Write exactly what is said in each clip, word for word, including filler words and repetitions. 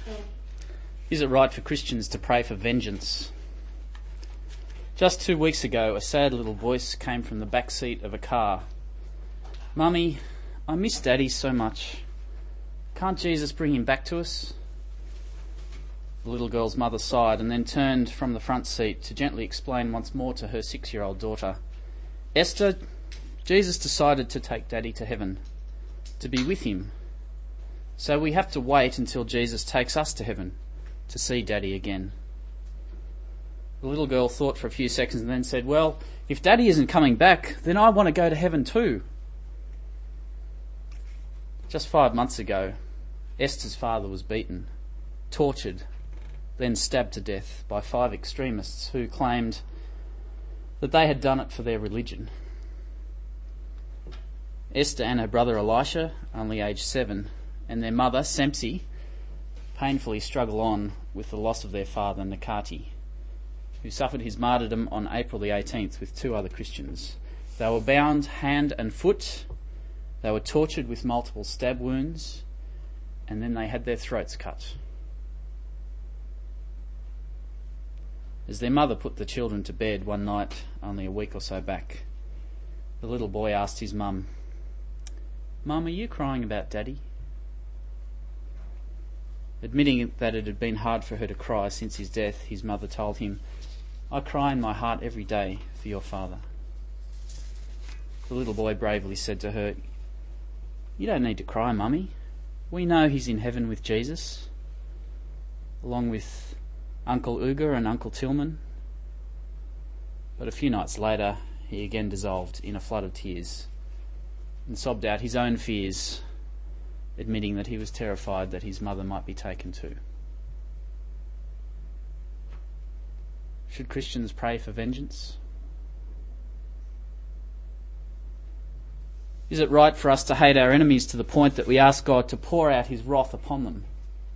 Is it right for Christians to pray for vengeance? Just two weeks ago, a sad little voice came from the back seat of a car. "Mummy, I miss Daddy so much. Can't Jesus bring him back to us?" The little girl's mother sighed and then turned from the front seat to gently explain once more to her six-year-old daughter, "Esther, Jesus decided to take Daddy to heaven, to be with him. So we have to wait until Jesus takes us to heaven to see Daddy again." The little girl thought for a few seconds and then said, "Well, if Daddy isn't coming back, then I want to go to heaven too." Just five months ago, Esther's father was beaten, tortured, then stabbed to death by five extremists who claimed that they had done it for their religion. Esther and her brother Elisha, only aged seven, and their mother, Sempsi, painfully struggle on with the loss of their father, Nakati, who suffered his martyrdom on April the eighteenth with two other Christians. They were bound hand and foot, they were tortured with multiple stab wounds, and then they had their throats cut. As their mother put the children to bed one night only a week or so back, the little boy asked his mum, "Mum, are you crying about Daddy?" Admitting that it had been hard for her to cry since his death, his mother told him, "I cry in my heart every day for your father." The little boy bravely said to her, "You don't need to cry, Mummy. We know he's in heaven with Jesus, along with Uncle Uga and Uncle Tillman." But a few nights later, he again dissolved in a flood of tears and sobbed out his own fears, admitting that he was terrified that his mother might be taken too. Should Christians pray for vengeance? Is it right for us to hate our enemies to the point that we ask God to pour out his wrath upon them?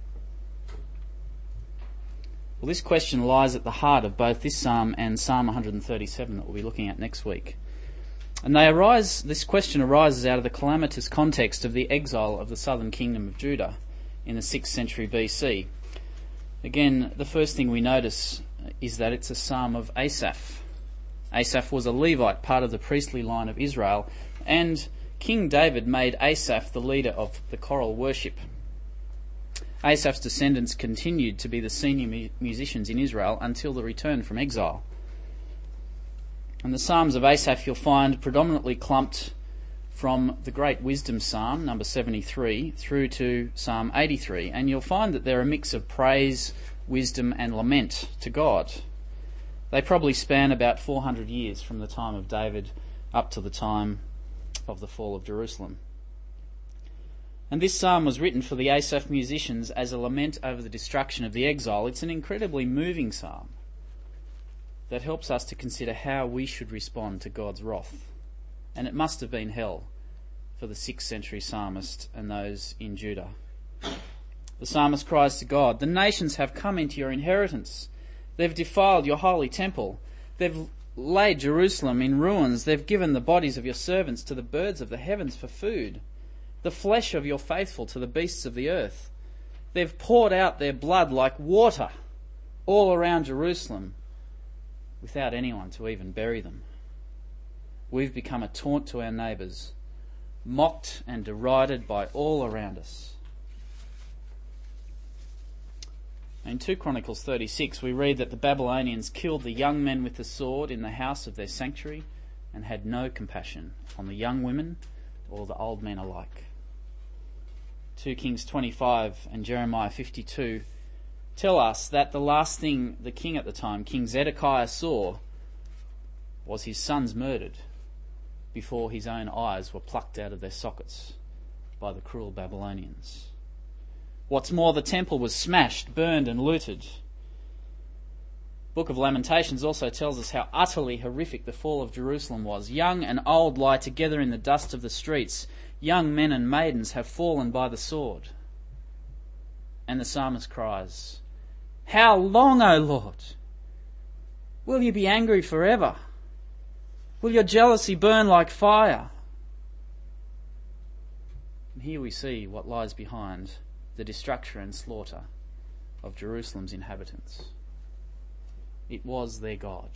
Well, this question lies at the heart of both this psalm and Psalm one thirty-seven that we'll be looking at next week. And they arise. This question arises out of the calamitous context of the exile of the southern kingdom of Judah in the sixth century B C. Again, the first thing we notice is that it's a psalm of Asaph. Asaph was a Levite, part of the priestly line of Israel, and King David made Asaph the leader of the choral worship. Asaph's descendants continued to be the senior mu- musicians in Israel until the return from exile. And the Psalms of Asaph you'll find predominantly clumped from the Great Wisdom Psalm, number seventy-three, through to Psalm eighty-three, and you'll find that they're a mix of praise, wisdom and lament to God. They probably span about four hundred years from the time of David up to the time of the fall of Jerusalem. And this psalm was written for the Asaph musicians as a lament over the destruction of the exile. It's an incredibly moving psalm that helps us to consider how we should respond to God's wrath. And it must have been hell for the sixth century psalmist and those in Judah. The psalmist cries to God, "The nations have come into your inheritance. They've defiled your holy temple. They've laid Jerusalem in ruins. They've given the bodies of your servants to the birds of the heavens for food, the flesh of your faithful to the beasts of the earth. They've poured out their blood like water all around Jerusalem without anyone to even bury them. We've become a taunt to our neighbours, mocked and derided by all around us." In two Chronicles thirty-six we read that the Babylonians killed the young men with the sword in the house of their sanctuary and had no compassion on the young women or the old men alike. two Kings twenty-five and Jeremiah fifty-two tell us that the last thing the king at the time, King Zedekiah, saw was his sons murdered before his own eyes were plucked out of their sockets by the cruel Babylonians. What's more, the temple was smashed, burned and looted. Book of Lamentations also tells us how utterly horrific the fall of Jerusalem was. Young and old lie together in the dust of the streets. Young men and maidens have fallen by the sword. And the psalmist cries, "How long, O Lord? Will you be angry forever? Will your jealousy burn like fire?" And here we see what lies behind the destruction and slaughter of Jerusalem's inhabitants. It was their God.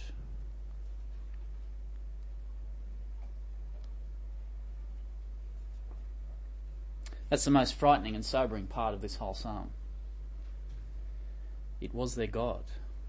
That's the most frightening and sobering part of this whole psalm. It was their God.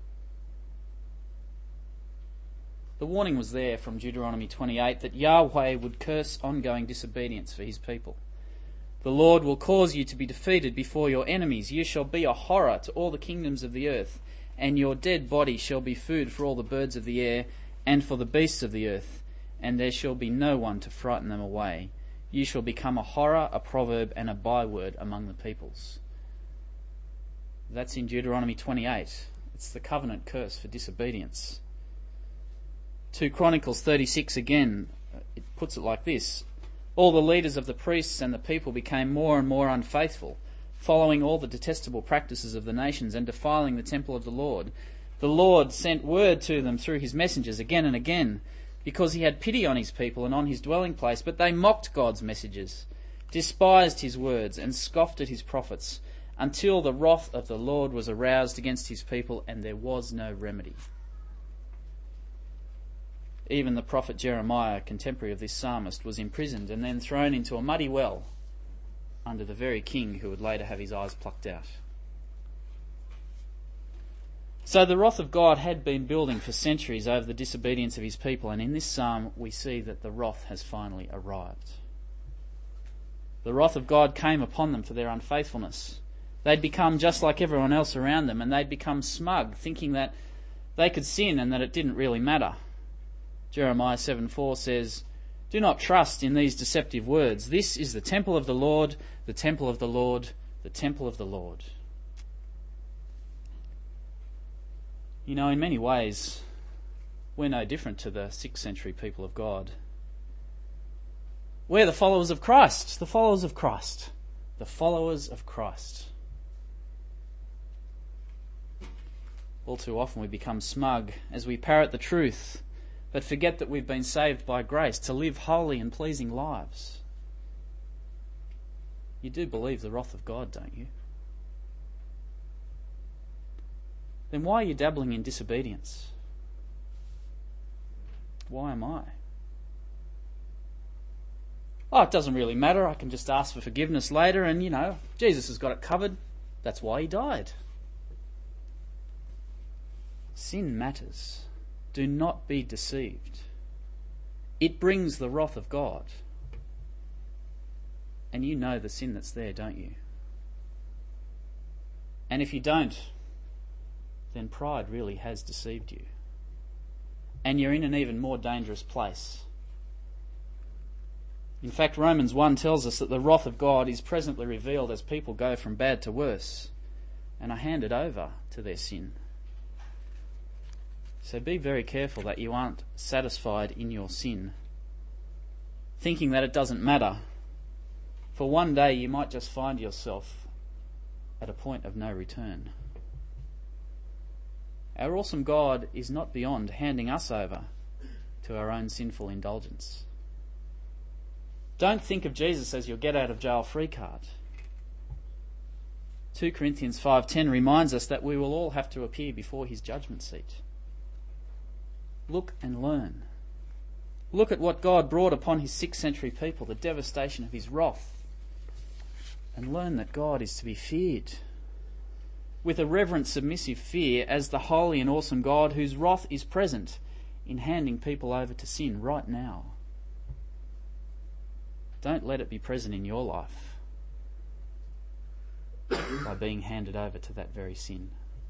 The warning was there from Deuteronomy twenty-eight that Yahweh would curse ongoing disobedience for his people. The Lord will cause you to be defeated before your enemies. You shall be a horror to all the kingdoms of the earth, and your dead body shall be food for all the birds of the air and for the beasts of the earth, and there shall be no one to frighten them away. You shall become a horror, a proverb, and a byword among the peoples. That's in Deuteronomy twenty-eight. It's the covenant curse for disobedience. two Chronicles thirty-six again, it puts it like this. All the leaders of the priests and the people became more and more unfaithful, following all the detestable practices of the nations and defiling the temple of the Lord. The Lord sent word to them through his messengers again and again, because he had pity on his people and on his dwelling place, but they mocked God's messages, despised his words, and scoffed at his prophets, until the wrath of the Lord was aroused against his people, and there was no remedy. Even the prophet Jeremiah, contemporary of this psalmist, was imprisoned and then thrown into a muddy well under the very king who would later have his eyes plucked out. So the wrath of God had been building for centuries over the disobedience of his people, and in this psalm we see that the wrath has finally arrived. The wrath of God came upon them for their unfaithfulness. They'd become just like everyone else around them, and they'd become smug, thinking that they could sin and that it didn't really matter. Jeremiah seven four says, "Do not trust in these deceptive words. This is the temple of the Lord, the temple of the Lord, the temple of the Lord." You know, in many ways, we're no different to the sixth century people of God. We're the followers of Christ, the followers of Christ, the followers of Christ. All too often we become smug as we parrot the truth, but forget that we've been saved by grace to live holy and pleasing lives. You do believe the wrath of God, don't you? Then why are you dabbling in disobedience? Why am I? Oh, it doesn't really matter. I can just ask for forgiveness later and, you know, Jesus has got it covered. That's why he died. Sin matters. Do not be deceived. It brings the wrath of God. And you know the sin that's there, don't you? And if you don't, then pride really has deceived you. And you're in an even more dangerous place. In fact, Romans one tells us that the wrath of God is presently revealed as people go from bad to worse and are handed over to their sin. So be very careful that you aren't satisfied in your sin, thinking that it doesn't matter. For one day you might just find yourself at a point of no return. Our awesome God is not beyond handing us over to our own sinful indulgence. Don't think of Jesus as your get-out-of-jail-free card. two Corinthians five ten reminds us that we will all have to appear before his judgment seat. Look and learn. Look at what God brought upon his sixth century people, the devastation of his wrath, and learn that God is to be feared with a reverent, submissive fear as the holy and awesome God whose wrath is present in handing people over to sin right now. Don't let it be present in your life by being handed over to that very sin.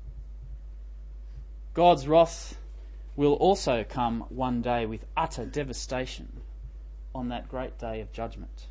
God's wrath will also come one day with utter devastation on that great day of judgment.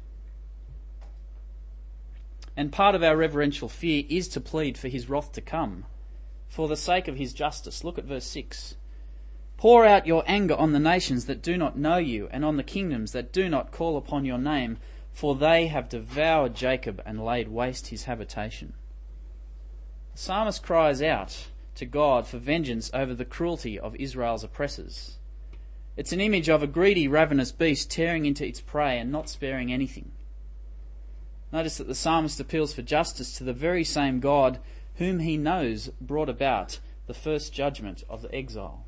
And part of our reverential fear is to plead for his wrath to come, for the sake of his justice. Look at verse six. Pour out your anger on the nations that do not know you, and on the kingdoms that do not call upon your name, for they have devoured Jacob and laid waste his habitation. The psalmist cries out to God for vengeance over the cruelty of Israel's oppressors. It's an image of a greedy, ravenous beast tearing into its prey and not sparing anything. Notice that the psalmist appeals for justice to the very same God whom he knows brought about the first judgment of the exile.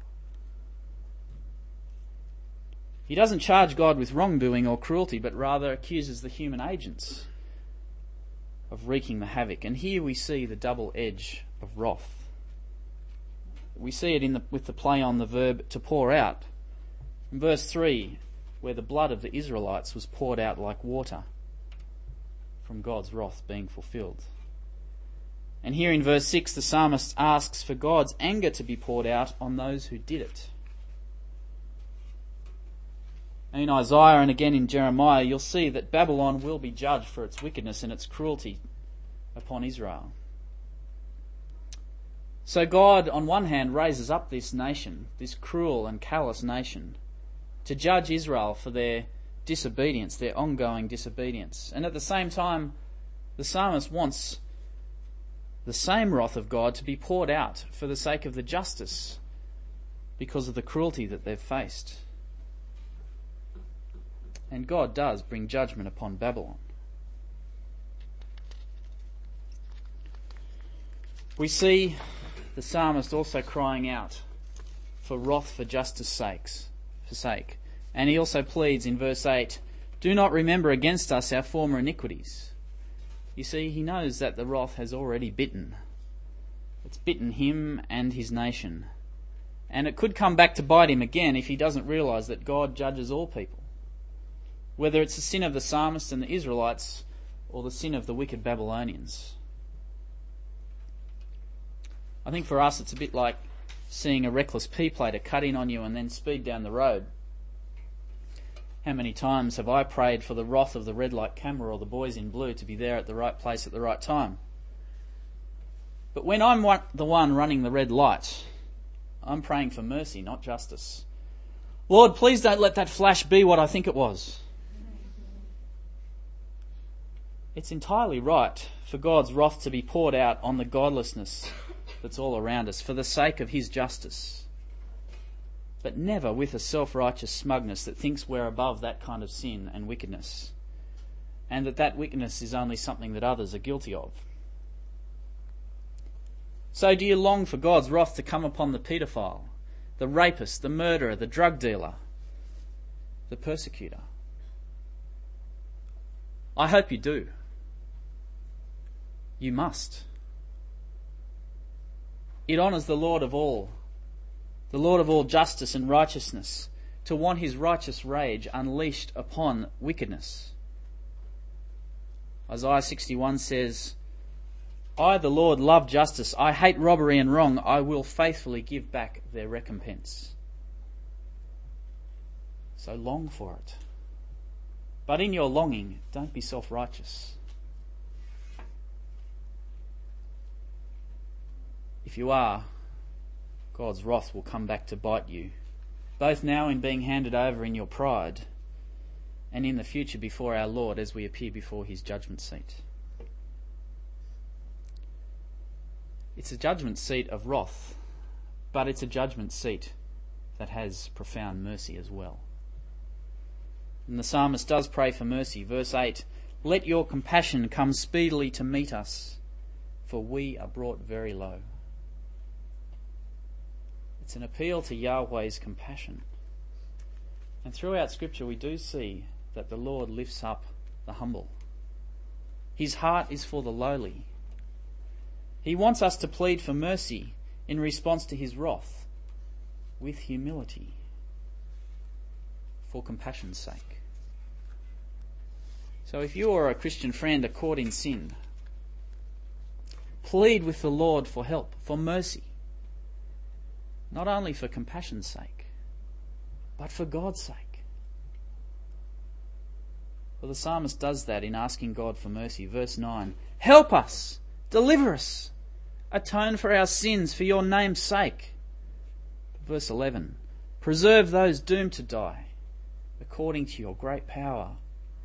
He doesn't charge God with wrongdoing or cruelty, but rather accuses the human agents of wreaking the havoc. And here we see the double edge of wrath. We see it in the, with the play on the verb to pour out. In verse three, where the blood of the Israelites was poured out like water from God's wrath being fulfilled. And here in verse six, the psalmist asks for God's anger to be poured out on those who did it. In Isaiah and again in Jeremiah, you'll see that Babylon will be judged for its wickedness and its cruelty upon Israel. So God, on one hand, raises up this nation, this cruel and callous nation, to judge Israel for their disobedience, their ongoing disobedience. And at the same time, the psalmist wants the same wrath of God to be poured out for the sake of the justice because of the cruelty that they've faced. And God does bring judgment upon Babylon. We see the psalmist also crying out for wrath for justice sakes, for sake. And he also pleads in verse eight, "Do not remember against us our former iniquities." You see, he knows that the wrath has already bitten. It's bitten him and his nation. And it could come back to bite him again if he doesn't realise that God judges all people. Whether it's the sin of the psalmist and the Israelites or the sin of the wicked Babylonians. I think for us it's a bit like seeing a reckless P-plater cut in on you and then speed down the road. How many times have I prayed for the wrath of the red light camera or the boys in blue to be there at the right place at the right time? But when I'm the one running the red light, I'm praying for mercy, not justice. Lord, please don't let that flash be what I think it was. It's entirely right for God's wrath to be poured out on the godlessness that's all around us for the sake of his justice. But never with a self-righteous smugness that thinks we're above that kind of sin and wickedness, and that that wickedness is only something that others are guilty of. So do you long for God's wrath to come upon the paedophile, the rapist, the murderer, the drug dealer, the persecutor? I hope you do. You must. It honours the Lord of all, the Lord of all justice and righteousness, to want his righteous rage unleashed upon wickedness. Isaiah sixty-one says, "I, the Lord, love justice. I hate robbery and wrong. I will faithfully give back their recompense." So long for it. But in your longing, don't be self-righteous. If you are, God's wrath will come back to bite you, both now in being handed over in your pride, and in the future before our Lord as we appear before his judgment seat. It's a judgment seat of wrath, but it's a judgment seat that has profound mercy as well. And the psalmist does pray for mercy. Verse eight, "Let your compassion come speedily to meet us, for we are brought very low." It's an appeal to Yahweh's compassion. And throughout Scripture we do see that the Lord lifts up the humble. His heart is for the lowly. He wants us to plead for mercy in response to his wrath with humility for compassion's sake. So if you or a Christian friend are caught in sin, plead with the Lord for help, for mercy. Not only for compassion's sake, but for God's sake. Well, the psalmist does that in asking God for mercy. Verse nine, "Help us, deliver us, atone for our sins for your name's sake." Verse eleven, "Preserve those doomed to die, according to your great power."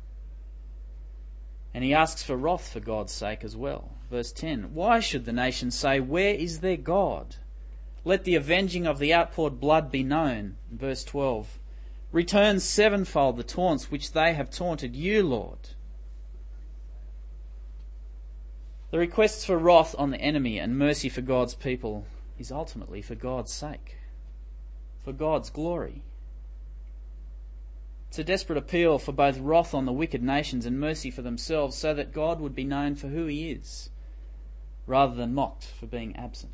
And he asks for wrath for God's sake as well. Verse ten, "Why should the nations say, where is their God? Let the avenging of the outpoured blood be known." Verse twelve, "Return sevenfold the taunts which they have taunted you, Lord." The request for wrath on the enemy and mercy for God's people is ultimately for God's sake, for God's glory. It's a desperate appeal for both wrath on the wicked nations and mercy for themselves, so that God would be known for who he is, rather than mocked for being absent.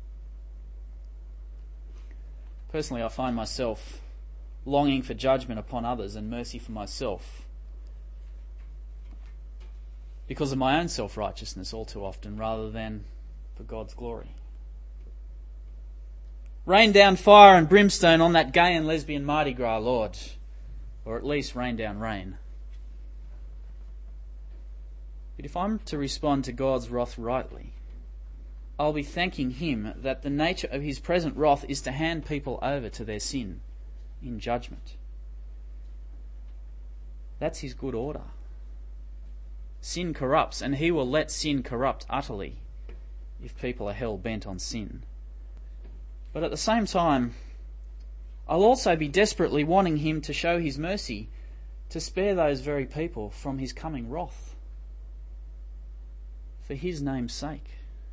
Personally, I find myself longing for judgment upon others and mercy for myself because of my own self-righteousness all too often, rather than for God's glory. Rain down fire and brimstone on that gay and lesbian Mardi Gras, Lord. Or at least rain down rain. But if I'm to respond to God's wrath rightly, I'll be thanking him that the nature of his present wrath is to hand people over to their sin in judgment. That's his good order. Sin corrupts, and he will let sin corrupt utterly if people are hell-bent on sin. But at the same time, I'll also be desperately wanting him to show his mercy to spare those very people from his coming wrath, for his name's sake.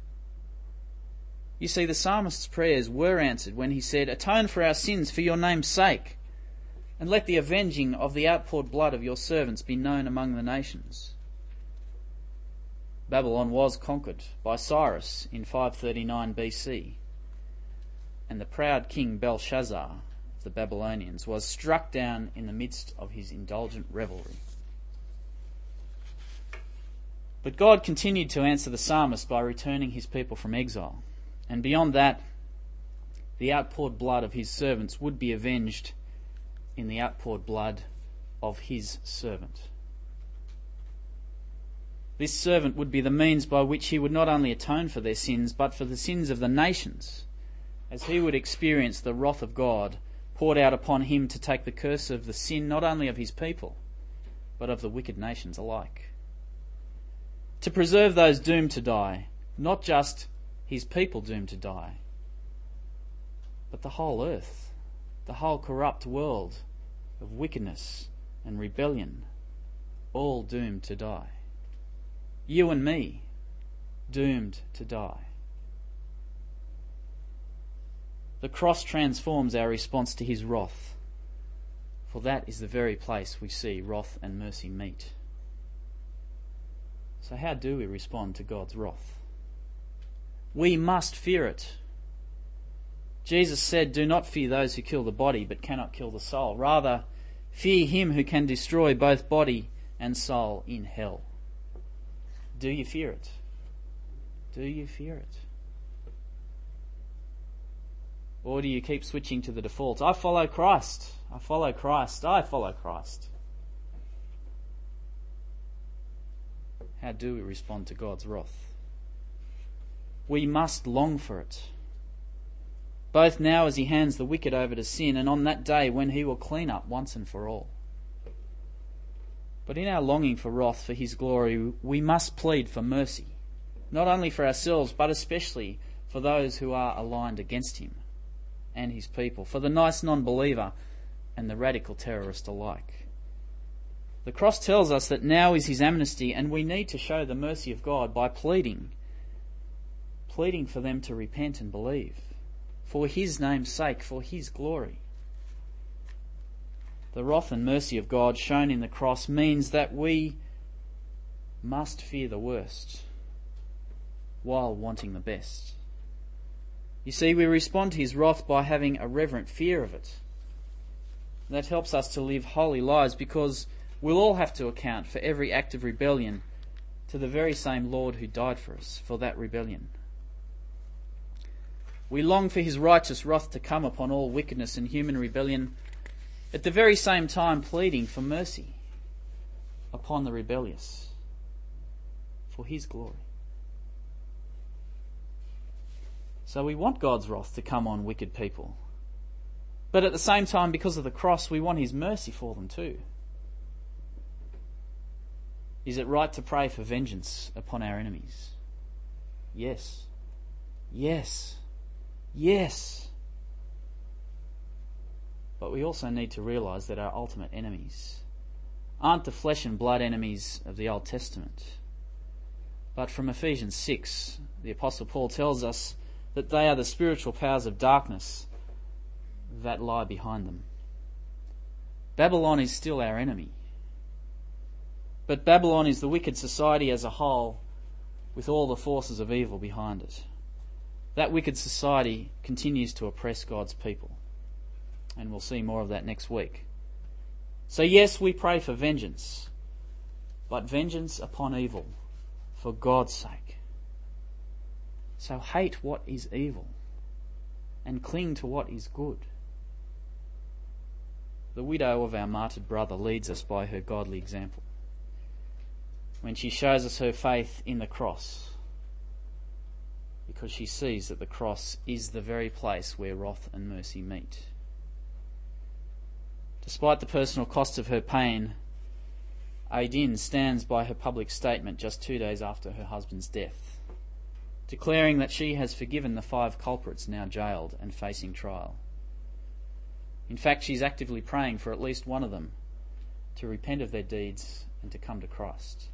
You see, the psalmist's prayers were answered when he said, "Atone for our sins for your name's sake, and let the avenging of the outpoured blood of your servants be known among the nations." Babylon was conquered by Cyrus in five thirty-nine B C, and the proud king Belshazzar of the Babylonians was struck down in the midst of his indulgent revelry. But God continued to answer the psalmist by returning his people from exile, and beyond that, the outpoured blood of his servants would be avenged in the outpoured blood of his servant. This servant would be the means by which he would not only atone for their sins, but for the sins of the nations, as he would experience the wrath of God poured out upon him to take the curse of the sin not only of his people, but of the wicked nations alike. To preserve those doomed to die, not just his people doomed to die, but the whole earth, the whole corrupt world of wickedness and rebellion, all doomed to die. You and me, doomed to die. The cross transforms our response to his wrath, for that is the very place we see wrath and mercy meet. So how do we respond to God's wrath? We must fear it. Jesus said, "Do not fear those who kill the body but cannot kill the soul. Rather, fear him who can destroy both body and soul in hell." Do you fear it? Do you fear it? Or do you keep switching to the default? I follow Christ. I follow Christ. I follow Christ. How do we respond to God's wrath? We must long for it, both now as he hands the wicked over to sin, and on that day when he will clean up once and for all. But in our longing for wrath for his glory, we must plead for mercy, not only for ourselves, but especially for those who are aligned against him and his people, for the nice non-believer and the radical terrorist alike. The cross tells us that now is his amnesty, and we need to show the mercy of God by pleading, pleading for them to repent and believe, for his name's sake, for his glory. The wrath and mercy of God shown in the cross means that we must fear the worst while wanting the best. You see, we respond to his wrath by having a reverent fear of it. That helps us to live holy lives, because we'll all have to account for every act of rebellion to the very same Lord who died for us for that rebellion. We long for his righteous wrath to come upon all wickedness and human rebellion, at the very same time pleading for mercy upon the rebellious for his glory. So we want God's wrath to come on wicked people, but at the same time, because of the cross, we want his mercy for them too. Is it right to pray for vengeance upon our enemies? Yes. Yes. Yes. But we also need to realise that our ultimate enemies aren't the flesh and blood enemies of the Old Testament, But from Ephesians six, the Apostle Paul tells us that they are the spiritual powers of darkness that lie behind them. Babylon is still our enemy. But Babylon is the wicked society as a whole, with all the forces of evil behind it. That wicked society continues to oppress God's people. And we'll see more of that next week. So yes, we pray for vengeance, but vengeance upon evil, for God's sake. So hate what is evil and cling to what is good. The widow of our martyred brother leads us by her godly example when she shows us her faith in the cross, because she sees that the cross is the very place where wrath and mercy meet. Despite the personal cost of her pain, Aydin stands by her public statement just two days after her husband's death, declaring that she has forgiven the five culprits now jailed and facing trial. In fact, she's actively praying for at least one of them to repent of their deeds and to come to Christ.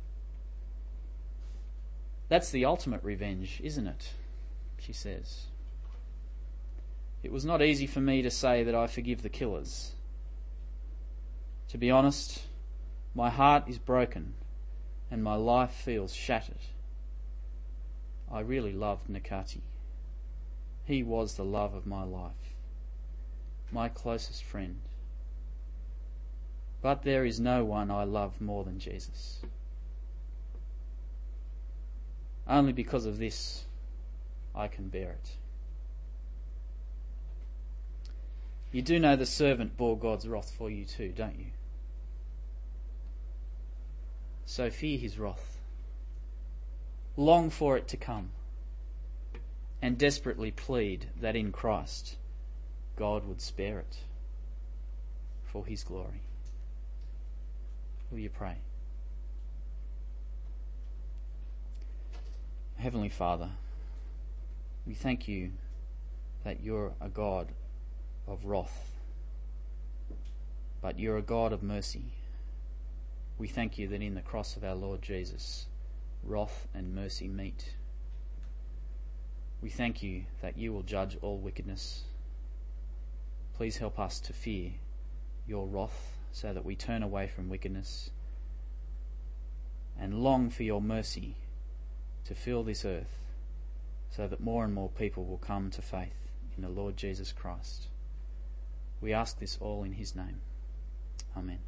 That's the ultimate revenge, isn't it? She says. It was not easy for me to say that I forgive the killers. To be honest, my heart is broken and my life feels shattered. I really loved Nakati. He was the love of my life, my closest friend. But there is no one I love more than Jesus. Only because of this I can bear it. You do know the servant bore God's wrath for you too, don't you? So fear his wrath. Long for it to come. And desperately plead that in Christ God would spare it for his glory. Will you pray? Heavenly Father, we thank you that you're a God of wrath, but you're a God of mercy. We thank you that in the cross of our Lord Jesus, wrath and mercy meet. We thank you that you will judge all wickedness. Please help us to fear your wrath so that we turn away from wickedness and long for your mercy to fill this earth so that more and more people will come to faith in the Lord Jesus Christ. We ask this all in his name. Amen.